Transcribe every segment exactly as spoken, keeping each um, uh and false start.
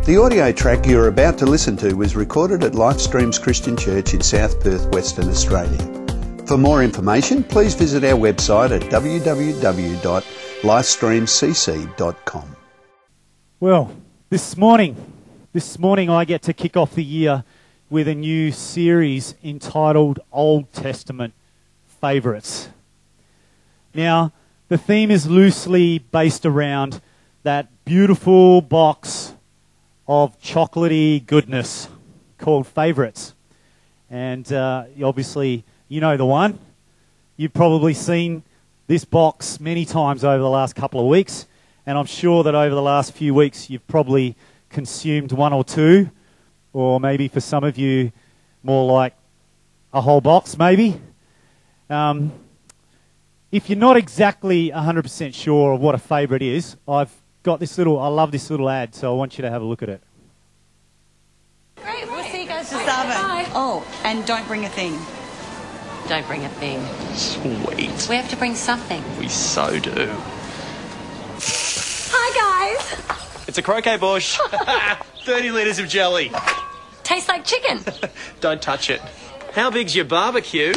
The audio track you're about to listen to was recorded at Lifestreams Christian Church in South Perth, Western Australia. For more information, please visit our website at w w w dot lifestream c c dot com. Well, this morning, this morning I get to kick off the year with a new series entitled Old Testament Favourites. Now, the theme is loosely based around that beautiful box of chocolatey goodness called Favourites. And uh, obviously, you know the one. You've probably seen this box many times over the last couple of weeks, and I'm sure that over the last few weeks you've probably consumed one or two, or maybe for some of you more like a whole box maybe. Um, if you're not exactly one hundred percent sure of what a favourite is, I've got this little, I love this little ad, so I want you to have a look at it. Great, we'll see you guys this Bye. Oh, and don't bring a thing. Don't bring a thing. Sweet. We have to bring something. We so do. Hi, guys. It's a croquet bush. thirty litres of jelly. Tastes like chicken. Don't touch it. How big's your barbecue?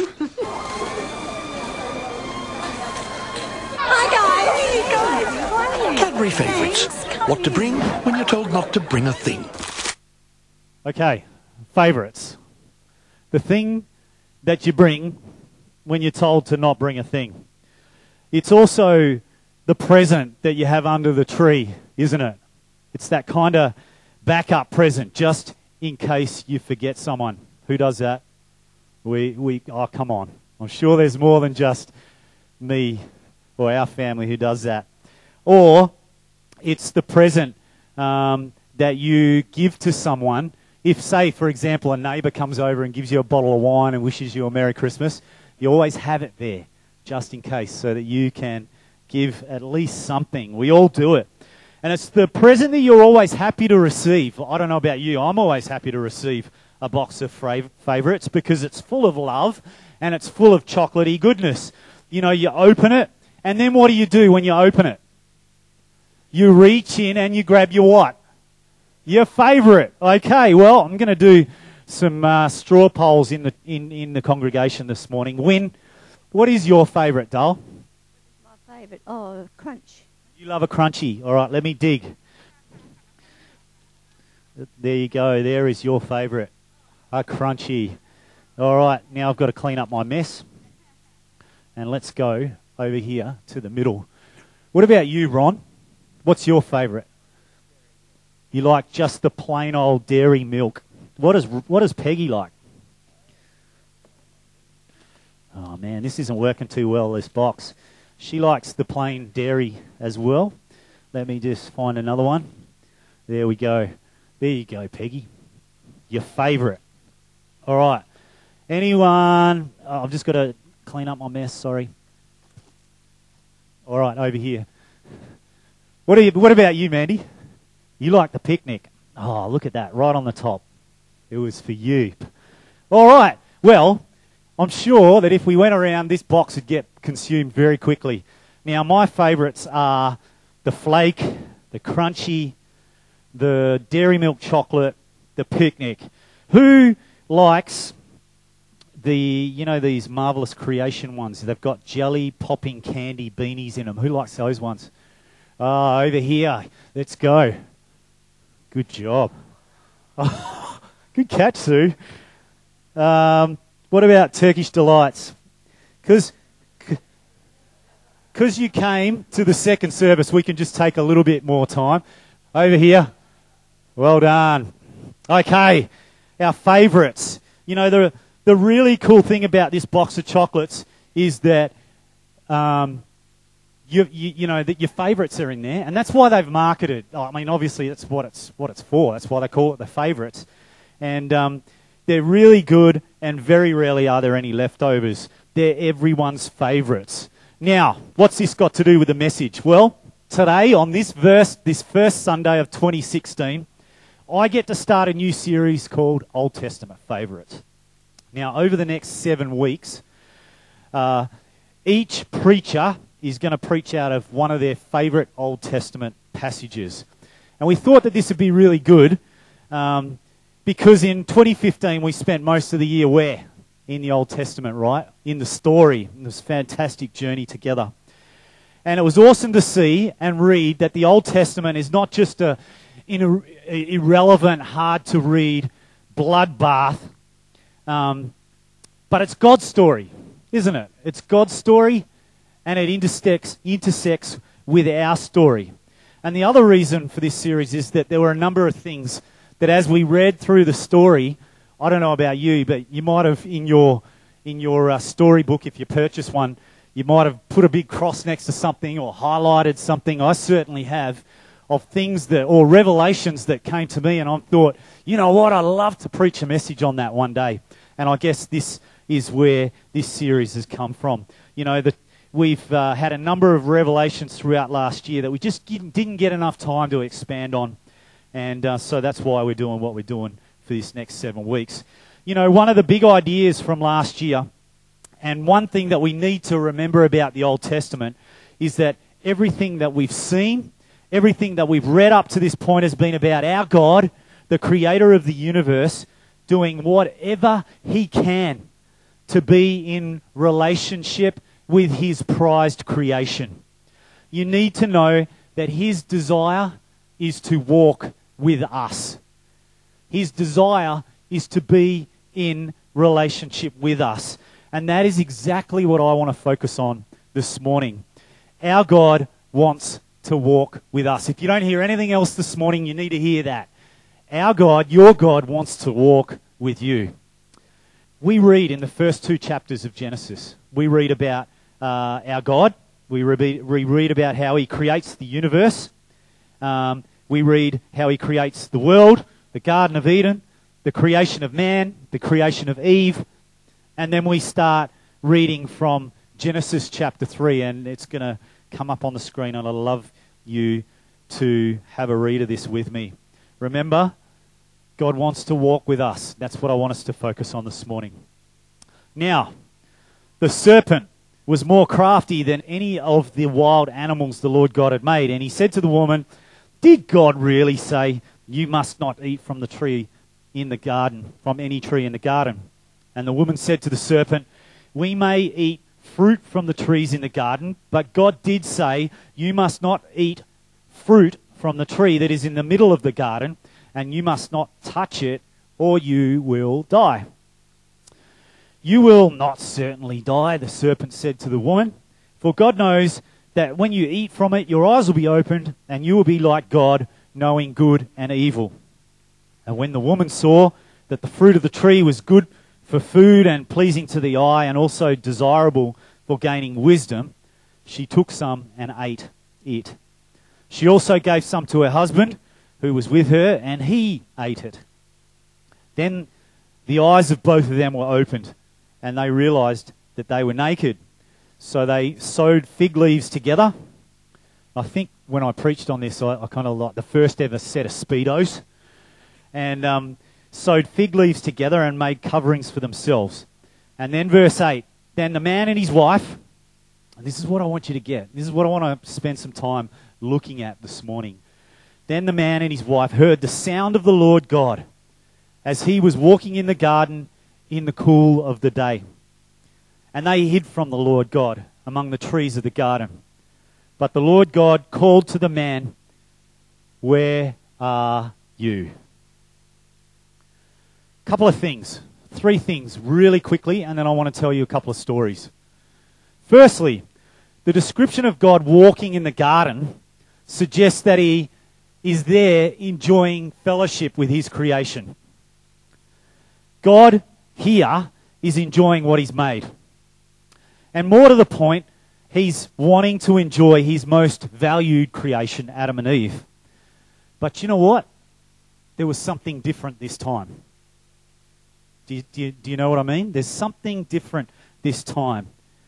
Hi, guys. You guys. Cadbury Favourites. What to bring when you're told not to bring a thing. Okay, favourites. The thing that you bring when you're told to not bring a thing. It's also the present that you have under the tree, isn't it? It's that kind of backup present, just in case you forget someone. Who does that? We, we, oh, come on. I'm sure there's more than just me or our family who does that. Or it's the present um, that you give to someone. If, say, for example, a neighbour comes over and gives you a bottle of wine and wishes you a Merry Christmas, you always have it there, just in case, so that you can give at least something. We all do it. And it's the present that you're always happy to receive. I don't know about you, I'm always happy to receive a box of fav- favourites because it's full of love and it's full of chocolatey goodness. You know, you open it, and then what do you do when you open it? You reach in and you grab your what? Your favourite. Okay, well, I'm going to do some uh, straw polls in the in, in the congregation this morning. Win, what is your favourite, Dale? My favourite, oh, crunch. You love a crunchy. All right, let me dig. There you go. There is your favourite, a crunchy. All right, now I've got to clean up my mess. And let's go over here to the middle. What about you, Ron? What's your favourite? You like just the plain old dairy milk. What is what does Peggy like? Oh man, this isn't working too well, this box. She likes the plain dairy as well. Let me just find another one. There we go. There you go, Peggy. Your favourite. All right. Anyone? Oh, I've just got to clean up my mess, sorry. All right, over here. What, are you, what about you, Mandy? You like the picnic. Oh, look at that, right on the top. It was for you. All right, well, I'm sure that if we went around, this box would get consumed very quickly. Now, my favourites are the flake, the crunchy, the dairy milk chocolate, the picnic. Who likes the, you know, these Marvellous Creation ones? They've got jelly popping candy beanies in them. Who likes those ones? Ah, oh, over here. Let's go. Good job. Oh, good catch, Sue. Um, what about Turkish Delights? Because because you came to the second service, we can just take a little bit more time. Over here. Well done. Okay, our favourites. You know, the the really cool thing about this box of chocolates is that um, You, you, you know, that your favourites are in there, and that's why they've marketed. Oh, I mean, obviously, that's what it's what it's for. That's why they call it the favourites, and um, they're really good. And very rarely are there any leftovers. They're everyone's favourites. Now, what's this got to do with the message? Well, today on this verse, this first Sunday of twenty sixteen, I get to start a new series called Old Testament Favourites. Now, over the next seven weeks, uh, each preacher is going to preach out of one of their favourite Old Testament passages. And we thought that this would be really good um, because in twenty fifteen we spent most of the year where? In the Old Testament, right? In the story. In this fantastic journey together. And it was awesome to see and read that the Old Testament is not just a, in a, a irrelevant, hard-to-read bloodbath, um, but it's God's story, isn't it? It's God's story, and it intersects, intersects with our story. And the other reason for this series is that there were a number of things that as we read through the story, I don't know about you, but you might have in your in your uh, storybook, if you purchase one, you might have put a big cross next to something or highlighted something. I certainly have, of things that, or revelations that came to me, and I thought, you know what, I'd love to preach a message on that one day. And I guess this is where this series has come from. You know, the, we've uh, had a number of revelations throughout last year that we just didn't get enough time to expand on. And uh, so that's why we're doing what we're doing for this next seven weeks. You know, one of the big ideas from last year, and one thing that we need to remember about the Old Testament, is that everything that we've seen, everything that we've read up to this point has been about our God, the creator of the universe, doing whatever he can to be in relationship with his prized creation. You need to know that his desire is to walk with us. His desire is to be in relationship with us. And that is exactly what I want to focus on this morning. Our God wants to walk with us. If you don't hear anything else this morning, you need to hear that. Our God, your God, wants to walk with you. We read in the first two chapters of Genesis, we read about uh, our God. We, re- we read about how he creates the universe. Um, we read how he creates the world, the Garden of Eden, the creation of man, the creation of Eve. And then we start reading from Genesis chapter three, and it's going to come up on the screen, and I'd love you to have a read of this with me. Remember, God wants to walk with us. That's what I want us to focus on this morning. Now, the serpent was more crafty than any of the wild animals the Lord God had made, and he said to the woman, "Did God really say you must not eat from the tree in the garden, from any tree in the garden?" And the woman said to the serpent, "We may eat fruit from the trees in the garden, but God did say, you must not eat fruit from the tree that is in the middle of the garden, and you must not touch it, or you will die." "You will not certainly die," the serpent said to the woman, "for God knows that when you eat from it, your eyes will be opened, and you will be like God, knowing good and evil." And when the woman saw that the fruit of the tree was good for food and pleasing to the eye, and also desirable for gaining wisdom, she took some and ate it. She also gave some to her husband, who was with her, and he ate it. Then the eyes of both of them were opened, and they realized that they were naked. So they sewed fig leaves together. I think when I preached on this, I, I kind of like the first ever set of Speedos. And um, sewed fig leaves together and made coverings for themselves. And then verse eight, then the man and his wife, and this is what I want you to get. This is what I want to spend some time looking at this morning. Then the man and his wife heard the sound of the Lord God as he was walking in the garden in the cool of the day. And they hid from the Lord God among the trees of the garden. But the Lord God called to the man, "Where are you?" Couple of things, three things really quickly, and then I want to tell you a couple of stories. Firstly, the description of God walking in the garden suggests that he is there enjoying fellowship with his creation. God here is enjoying what he's made. And more to the point, he's wanting to enjoy his most valued creation, Adam and Eve. But you know what? There was something different this time. Do you, do, you, do you know what I mean? There's something different this time.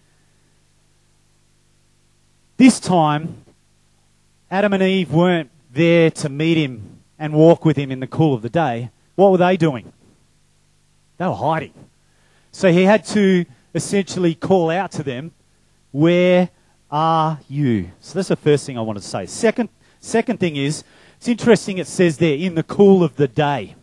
This time, Adam and Eve weren't there to meet him and walk with him in the cool of the day. What were they doing? They were hiding. So he had to essentially call out to them, "Where are you?" So that's the first thing I wanted to say. Second, second thing is It's interesting it says there, in the cool of the day.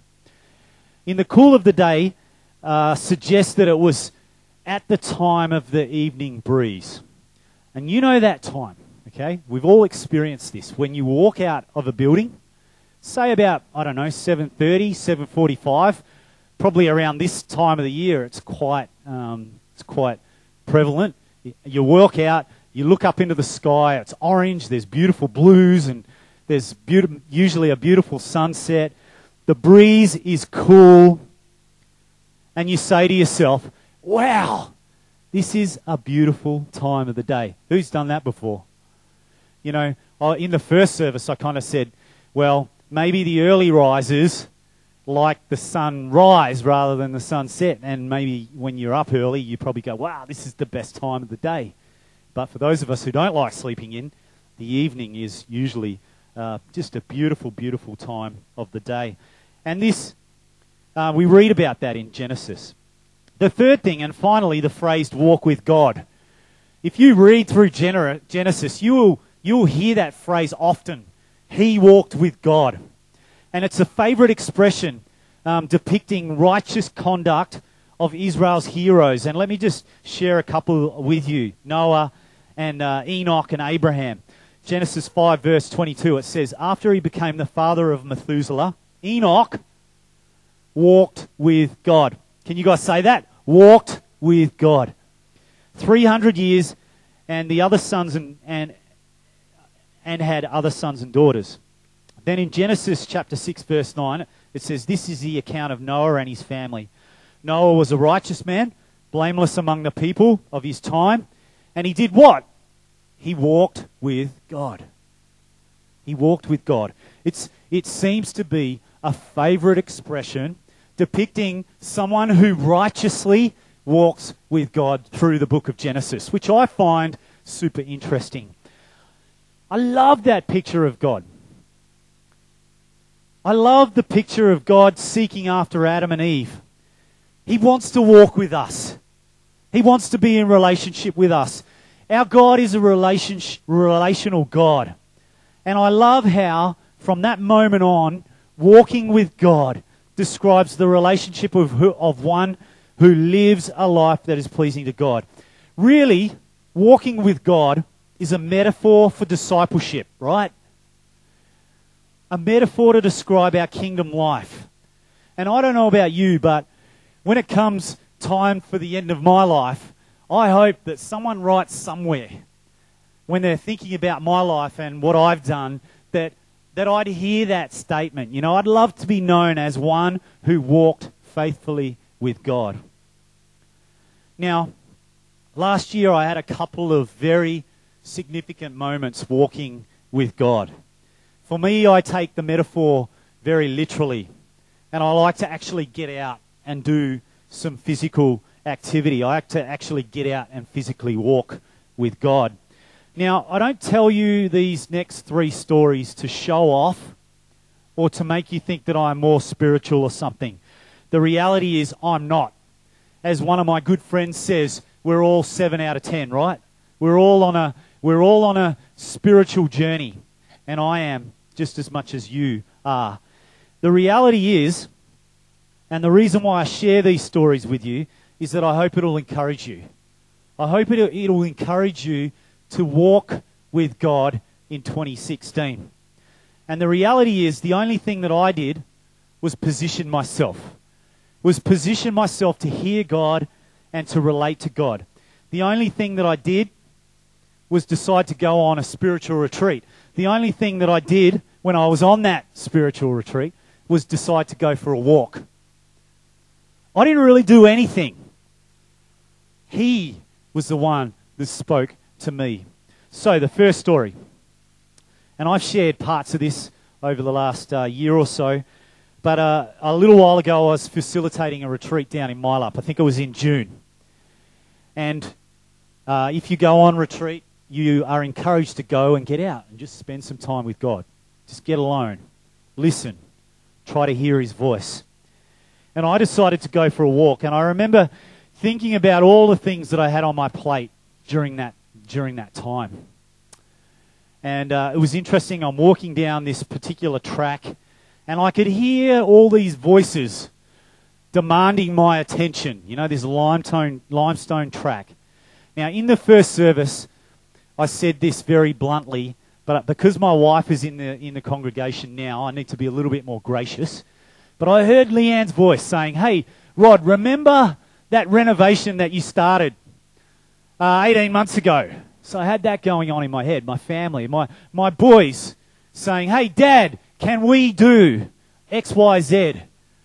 In the cool of the day uh, suggests that it was at the time of the evening breeze. And you know that time, okay? We've all experienced this. When you walk out of a building, say about, I don't know, seven thirty, seven forty-five, probably around this time of the year, it's quite, um, it's quite prevalent. You walk out, you look up into the sky, it's orange, there's beautiful blues, and there's beautiful, usually a beautiful sunset. The breeze is cool, and you say to yourself, wow, this is a beautiful time of the day. Who's done that before? You know, in the first service, I kind of said, well, maybe the early risers like the sunrise rather than the sunset, and maybe when you're up early, you probably go, wow, this is the best time of the day. But for those of us who don't like sleeping in, the evening is usually uh, just a beautiful, beautiful time of the day. And this, uh, we read about that in Genesis. The third thing, and finally, the phrase walk with God. If you read through Gener- Genesis, you will, you will hear that phrase often. He walked with God. And it's a favourite expression um, depicting righteous conduct of Israel's heroes. And let me just share a couple with you. Noah and uh, Enoch and Abraham. Genesis five verse twenty-two, it says, after he became the father of Methuselah, Enoch walked with God. Can you guys say that? Walked with God. three hundred years, and the other sons and, and, and had other sons and daughters. Then in Genesis chapter six verse nine, it says, this is the account of Noah and his family. Noah was a righteous man, blameless among the people of his time. And he did what? He walked with God. He walked with God. It's, it seems to be a favourite expression depicting someone who righteously walks with God through the book of Genesis, which I find super interesting. I love that picture of God. I love the picture of God seeking after Adam and Eve. He wants to walk with us. He wants to be in relationship with us. Our God is a relationship, relational God. And I love how, from that moment on, walking with God describes the relationship of, who, of one who lives a life that is pleasing to God. Really, walking with God is a metaphor for discipleship, right? A metaphor to describe our kingdom life. And I don't know about you, but when it comes time for the end of my life, I hope that someone writes somewhere, when they're thinking about my life and what I've done, that, that I'd hear that statement. You know, I'd love to be known as one who walked faithfully with God. Now, last year I had a couple of very significant moments walking with God. For me, I take the metaphor very literally, and I like to actually get out and do some physical activity. I like to actually get out and physically walk with God. Now, I don't tell you these next three stories to show off or to make you think that I'm more spiritual or something. The reality is I'm not. As one of my good friends says, we're all seven out of ten, right? We're all on a we're all on a spiritual journey, and I am just as much as you are. The reality is, and the reason why I share these stories with you, is that I hope it'll encourage you. I hope it'll, it'll encourage you to walk with God in twenty sixteen. And the reality is, the only thing that I did was position myself. Was position myself to hear God and to relate to God. The only thing that I did was decide to go on a spiritual retreat. The only thing that I did when I was on that spiritual retreat was decide to go for a walk. I didn't really do anything. He was the one that spoke to me. So the first story, and I've shared parts of this over the last uh, year or so, but uh, a little while ago I was facilitating a retreat down in Mylup. I think it was in June. And uh, if you go on retreat, you are encouraged to go and get out and just spend some time with God. Just get alone, listen, try to hear his voice. And I decided to go for a walk, and I remember thinking about all the things that I had on my plate during that during that time. And uh, it was interesting. I'm walking down this particular track, and I could hear all these voices demanding my attention. You know, this limestone, limestone track. Now, in the first service, I said this very bluntly, but because my wife is in the in the congregation now, I need to be a little bit more gracious. But I heard Leanne's voice saying, "Hey, Rod, remember that renovation that you started uh, eighteen months ago?" So I had that going on in my head, my family, my, my boys saying, "Hey, Dad, can we do X, Y, Z?"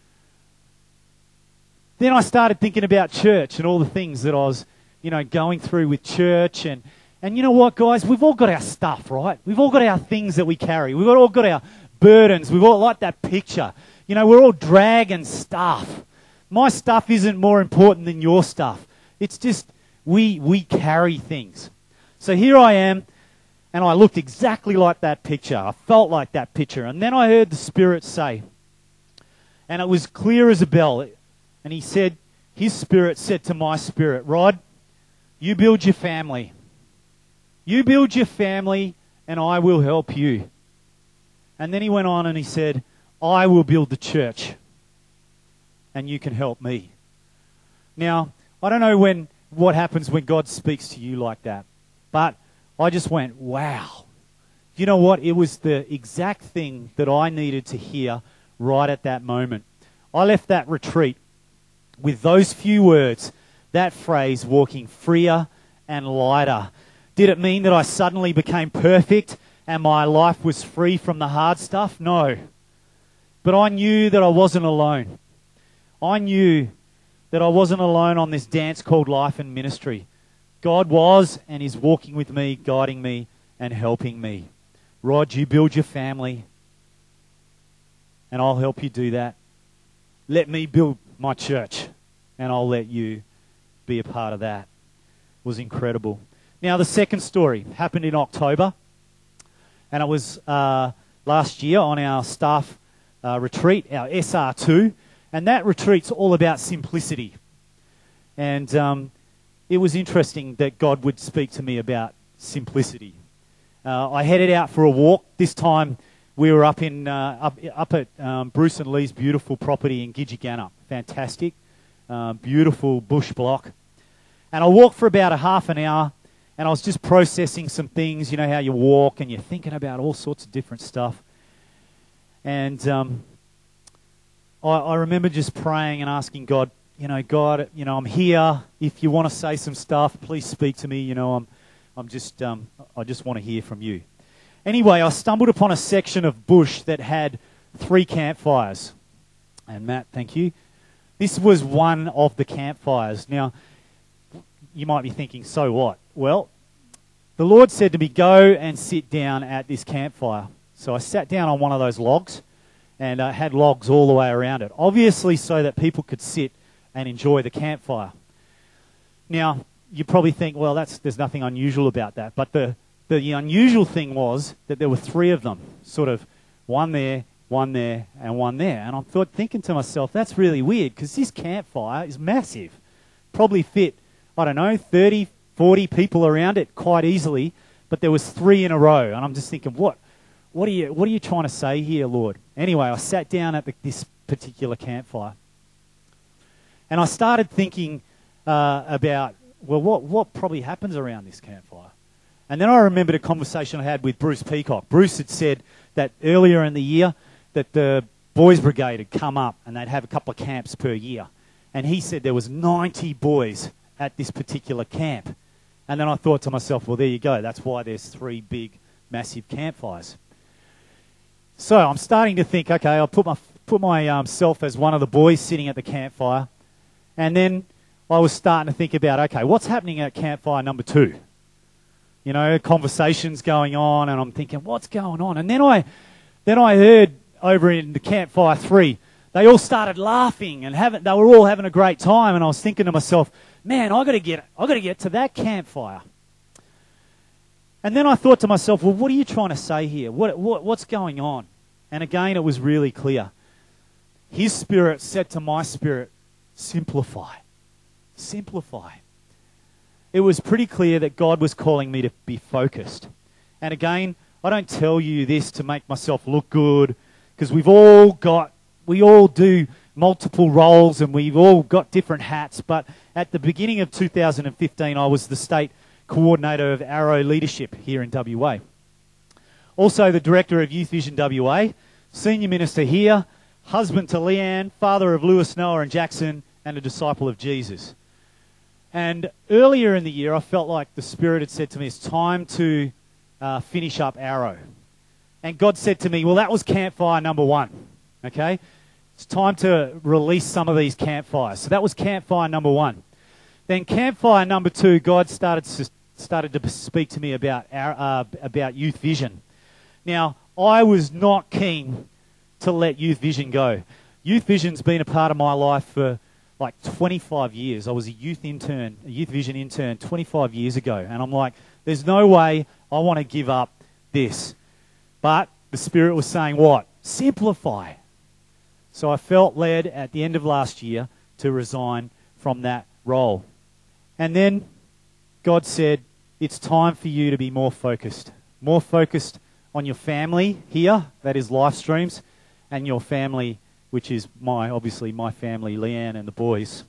Then I started thinking about church and all the things that I was, you know, going through with church. And, and you know what, guys? We've all got our stuff, right? We've all got our things that we carry. We've all got our burdens. We've all like that picture. You know, we're all dragging stuff. My stuff isn't more important than your stuff. It's just we we carry things. So here I am, and I looked exactly like that picture. I felt like that picture. And then I heard the Spirit say, and it was clear as a bell, and he said, his Spirit said to my spirit, "Rod, you build your family. You build your family, and I will help you." And then he went on and he said, "I will build the church, and you can help me." Now, I don't know when what happens when God speaks to you like that, but I just went, wow. You know what? It was the exact thing that I needed to hear right at that moment. I left that retreat with those few words, that phrase, walking freer and lighter. Did it mean that I suddenly became perfect and my life was free from the hard stuff? No. But I knew that I wasn't alone. I knew that I wasn't alone on this dance called life and ministry. God was and is walking with me, guiding me and helping me. Rod, you build your family, and I'll help you do that. Let me build my church, and I'll let you be a part of that. It was incredible. Now, the second story happened in October, and it was uh, last year on our staff uh, retreat, our S R two, and that retreat's all about simplicity. And um, it was interesting that God would speak to me about simplicity. Uh, I headed out for a walk. This time we were up in uh, up, up at um, Bruce and Lee's beautiful property in Gidgegannup. Fantastic, uh, beautiful bush block. And I walked for about a half an hour, and I was just processing some things. You know how you walk and you're thinking about all sorts of different stuff. And um, I, I remember just praying and asking God, you know, God, you know, I'm here. If you want to say some stuff, please speak to me. You know, I'm, I'm just, um, I just want to hear from you. Anyway, I stumbled upon a section of bush that had three campfires. And Matt, thank you. This was one of the campfires. Now, you might be thinking, so what? Well, the Lord said to me, go and sit down at this campfire. So I sat down on one of those logs, and I uh, had logs all the way around it, obviously so that people could sit and enjoy the campfire. Now, you probably think, well, that's there's nothing unusual about that. But the, the unusual thing was that there were three of them, sort of one there, one there, and one there. And I'm thought, thinking to myself, that's really weird, because this campfire is massive. Probably fit, I don't know, thirty, forty people around it quite easily, but there was three in a row. And I'm just thinking, what? What are you, what are you trying to say here, Lord? Anyway, I sat down at the, this particular campfire. And I started thinking uh, about, well, what, what probably happens around this campfire? And then I remembered a conversation I had with Bruce Peacock. Bruce had said that earlier in the year that the boys brigade had come up and they'd have a couple of camps per year. And he said there was ninety boys at this particular camp. And then I thought to myself, well, there you go. That's why there's three big, massive campfires. So I'm starting to think, okay, I'll put my put myself um, as one of the boys sitting at the campfire. And then I was starting to think about, okay, what's happening at campfire number two? You know, conversations going on, and I'm thinking, what's going on? And then I, then I heard over in the campfire three, they all started laughing and having, they were all having a great time. And I was thinking to myself, man, I got to get, I got to get to that campfire. And then I thought to myself, well, what are you trying to say here? What, what what's going on? And again, it was really clear. His Spirit said to my spirit, simplify. Simplify. It was pretty clear that God was calling me to be focused. And again, I don't tell you this to make myself look good, because we've all got, we all do multiple roles and we've all got different hats. But at the beginning of two thousand fifteen, I was the state coordinator of Arrow Leadership here in W A. Also the director of Youth Vision W A, senior minister here, husband to Leanne, father of Lewis, Noah and Jackson, and a disciple of Jesus. And earlier in the year, I felt like the Spirit had said to me, it's time to uh, finish up Arrow. And God said to me, well, that was campfire number one, okay? It's time to release some of these campfires. So that was campfire number one. Then campfire number two, God started to, started to speak to me about, our, uh, about Youth Vision. Now, I was not keen to let Youth Vision go. Youth Vision's been a part of my life for like twenty-five years. I was a youth intern, a Youth Vision intern twenty-five years ago. And I'm like, there's no way I want to give up this. But the Spirit was saying what? Simplify. So I felt led at the end of last year to resign from that role. And then God said, it's time for you to be more focused. More focused on your family here, that is Life Streams, and your family, which is my, obviously my family, Leanne and the boys.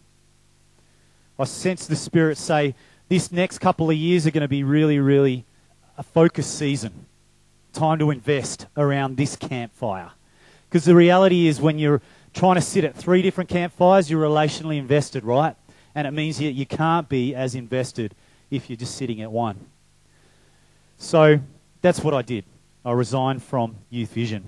I sense the Spirit say, this next couple of years are going to be really, really a focused season. Time to invest around this campfire. Because the reality is when you're trying to sit at three different campfires, you're relationally invested, right? And it means that you can't be as invested if you're just sitting at one. So that's what I did. I resigned from Youth Vision.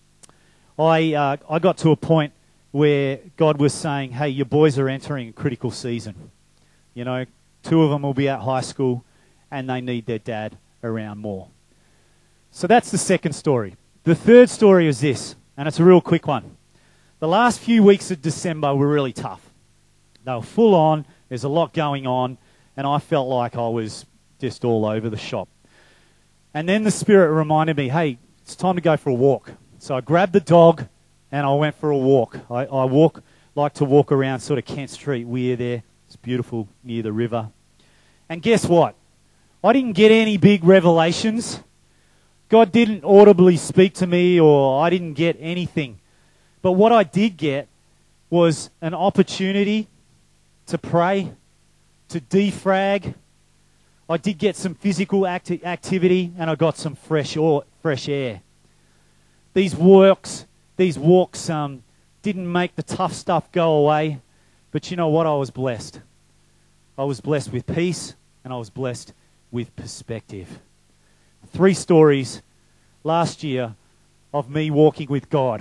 I uh, I got to a point where God was saying, hey, your boys are entering a critical season. You know, two of them will be at high school and they need their dad around more. So that's the second story. The third story is this, and it's a real quick one. The last few weeks of December were really tough. They were full on, there's a lot going on, and I felt like I was just all over the shop. And then the Spirit reminded me, hey, it's time to go for a walk. So I grabbed the dog and I went for a walk. I, I walk, like to walk around sort of Kent Street Weir there. It's beautiful near the river. And guess what? I didn't get any big revelations. God didn't audibly speak to me, or I didn't get anything. But what I did get was an opportunity to pray, to defrag. I did get some physical acti- activity and I got some fresh, or, fresh air. These walks, these walks um, didn't make the tough stuff go away, but you know what? I was blessed. I was blessed with peace and I was blessed with perspective. Three stories last year of me walking with God.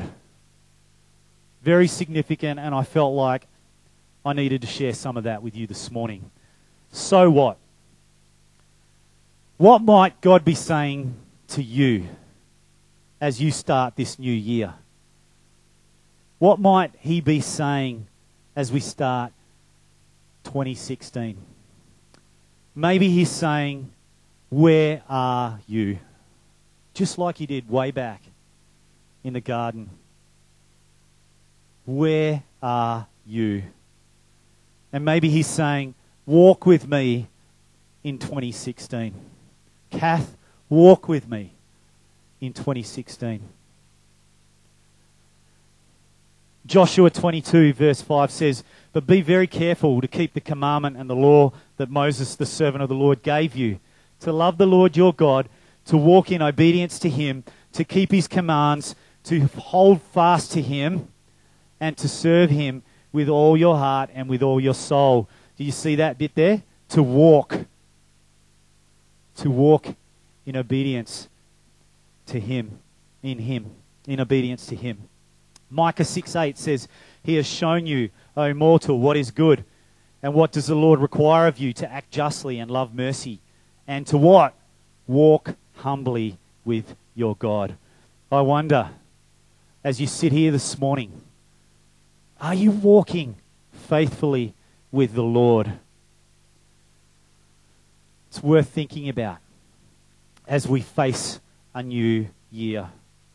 Very significant, and I felt like I needed to share some of that with you this morning. So what? What might God be saying to you as you start this new year? What might He be saying as we start twenty sixteen? Maybe He's saying, where are you? Just like He did way back in the garden. Where are you? And maybe He's saying, walk with me in twenty sixteen. Kath, walk with me in twenty sixteen. Joshua twenty-two verse five says, but be very careful to keep the commandment and the law that Moses, the servant of the Lord, gave you, to love the Lord your God, to walk in obedience to Him, to keep His commands, to hold fast to Him, and to serve Him with all your heart and with all your soul. Do you see that bit there? To walk. To walk in obedience to Him, in Him, in obedience to Him. Micah six eight says, He has shown you, O mortal, what is good, and what does the Lord require of you? To act justly and love mercy, and to what? Walk humbly with your God. I wonder, as you sit here this morning, are you walking faithfully with the Lord? It's worth thinking about as we face a new year.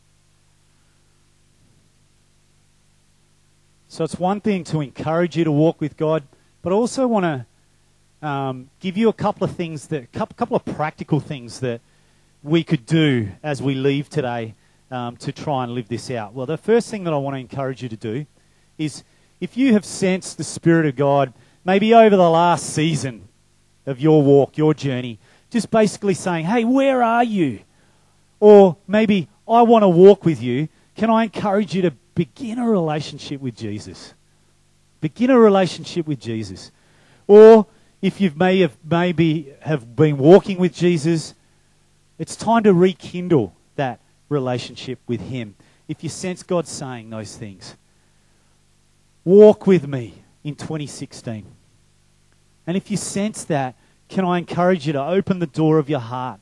So it's one thing to encourage you to walk with God, but I also want to um, give you a couple of things, that couple, couple of practical things that we could do as we leave today um, to try and live this out? Well, the first thing that I want to encourage you to do is, if you have sensed the Spirit of God, maybe over the last season of your walk, your journey, just basically saying, hey, where are you? Or maybe, I want to walk with you. Can I encourage you to begin a relationship with Jesus? Begin a relationship with Jesus. Or if you may have maybe have been walking with Jesus, it's time to rekindle that relationship with him. If you sense God saying those things, walk with me in twenty sixteen. And if you sense that, can I encourage you to open the door of your heart?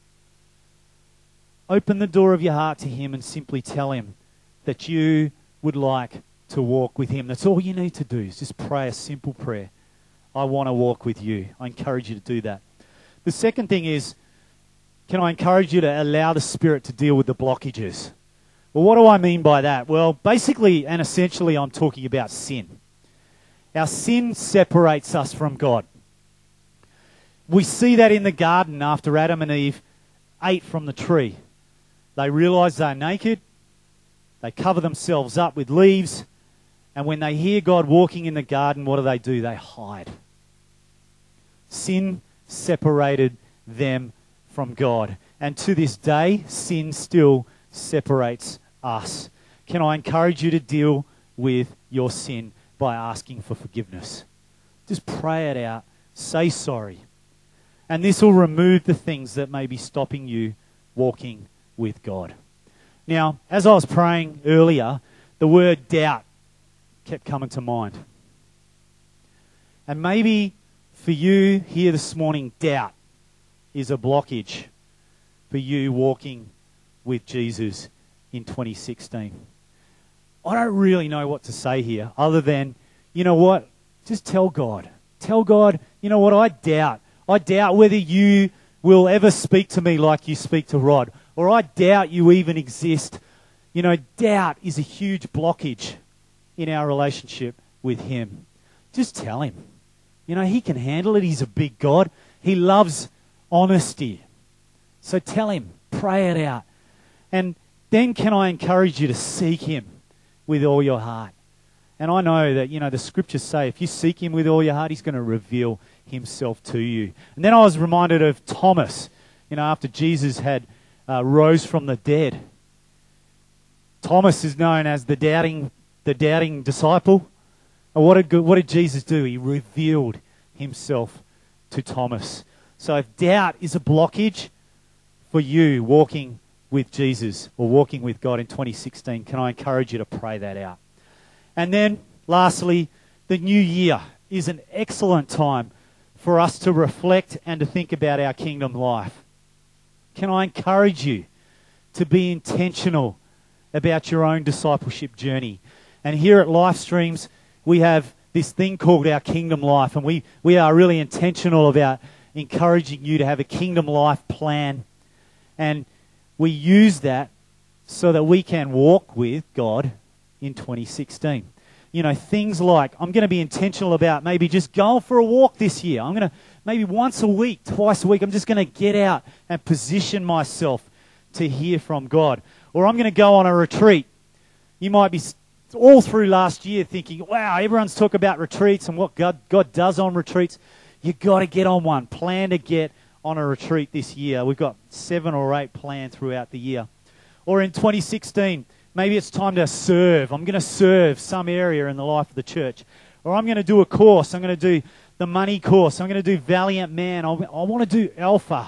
Open the door of your heart to him and simply tell him that you would like to walk with him. That's all you need to do, is just pray a simple prayer. I want to walk with you. I encourage you to do that. The second thing is, can I encourage you to allow the Spirit to deal with the blockages? Well, what do I mean by that? Well, basically and essentially, I'm talking about sin. Our sin separates us from God. We see that in the garden after Adam and Eve ate from the tree. They realize they're naked. They cover themselves up with leaves. And when they hear God walking in the garden, what do they do? They hide. Sin separated them from God. And to this day, sin still separates us. Can I encourage you to deal with your sin by asking for forgiveness? Just pray it out. Say sorry. And this will remove the things that may be stopping you walking with God. Now, as I was praying earlier, the word doubt kept coming to mind. And maybe for you here this morning, doubt is a blockage for you walking with Jesus in twenty sixteen. I don't really know what to say here other than, you know what, just tell God. Tell God, you know what, I doubt. I doubt whether you will ever speak to me like you speak to Rod. Or I doubt you even exist. You know, doubt is a huge blockage in our relationship with him. Just tell him. You know, he can handle it. He's a big God. He loves honesty. So tell him. Pray it out. And then can I encourage you to seek him with all your heart? And I know that, you know, the scriptures say if you seek him with all your heart, he's going to reveal himself to you. And then I was reminded of Thomas, you know, after Jesus had uh, rose from the dead. Thomas is known as the doubting, the doubting disciple. And what did, what did Jesus do? He revealed himself to Thomas. So if doubt is a blockage for you walking with Jesus or walking with God in twenty sixteen, can I encourage you to pray that out? And then, lastly, the new year is an excellent time for us to reflect and to think about our kingdom life. Can I encourage you to be intentional about your own discipleship journey? And here at Life Streams, we have this thing called our kingdom life, and we, we are really intentional about encouraging you to have a kingdom life plan. And we use that so that we can walk with God in twenty sixteen. You know, things like, I'm going to be intentional about maybe just going for a walk this year. I'm going to, maybe once a week, twice a week, I'm just going to get out and position myself to hear from God. Or I'm going to go on a retreat. You might be all through last year thinking, wow, everyone's talking about retreats and what God, God does on retreats. You've got to get on one. Plan to get on a retreat this year. We've got seven or eight planned throughout the year. Or in twenty sixteen, maybe it's time to serve. I'm going to serve some area in the life of the church. Or I'm going to do a course. I'm going to do the money course. I'm going to do Valiant Man. I want to do Alpha.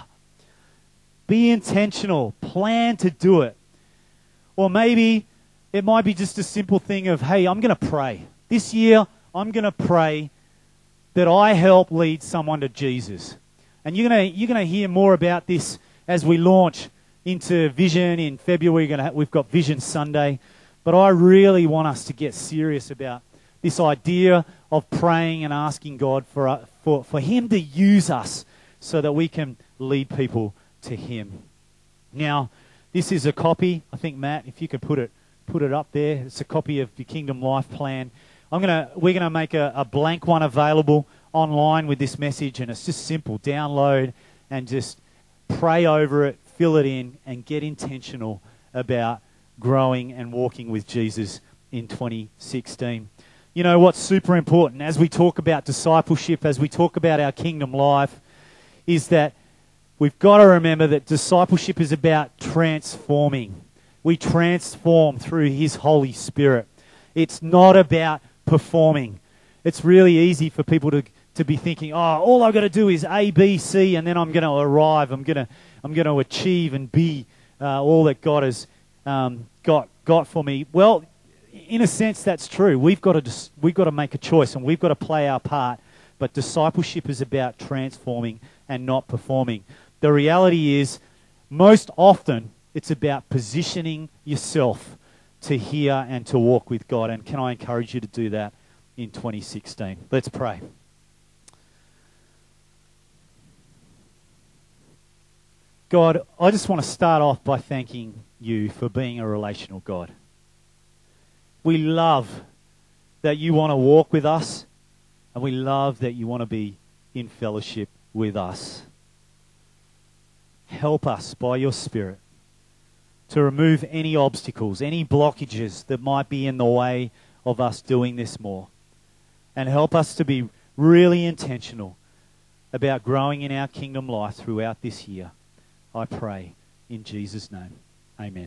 Be intentional. Plan to do it. Or maybe it might be just a simple thing of, hey, I'm going to pray. This year, I'm going to pray that I help lead someone to Jesus. And you're going to, you're going to hear more about this as we launch into Vision in February. We're going to have, we've got Vision Sunday. But I really want us to get serious about this idea of praying and asking God for, uh, for, for Him to use us so that we can lead people to Him. Now, this is a copy. I think, Matt, if you could put it put it up there. It's a copy of the Kingdom Life Plan. I'm gonna we're gonna make a, a blank one available online with this message, and it's just simple. Download and just pray over it. fill it in, and get intentional about growing and walking with Jesus in twenty sixteen. You know what's super important as we talk about discipleship, as we talk about our kingdom life, is that we've got to remember that discipleship is about transforming. We transform through His Holy Spirit. It's not about performing. It's really easy for people to, to be thinking, oh, all I've got to do is A, B, C, and then I'm going to arrive. I'm going to I'm going to achieve and be uh, all that God has um, got got for me. Well, in a sense, that's true. We've got to dis- we've got to make a choice, and we've got to play our part. But discipleship is about transforming and not performing. The reality is, most often, it's about positioning yourself to hear and to walk with God. And can I encourage you to do that in twenty sixteen? Let's pray. God, I just want to start off by thanking you for being a relational God. We love that you want to walk with us, and we love that you want to be in fellowship with us. Help us by your Spirit to remove any obstacles, any blockages that might be in the way of us doing this more. And help us to be really intentional about growing in our kingdom life throughout this year. I pray in Jesus' name. Amen.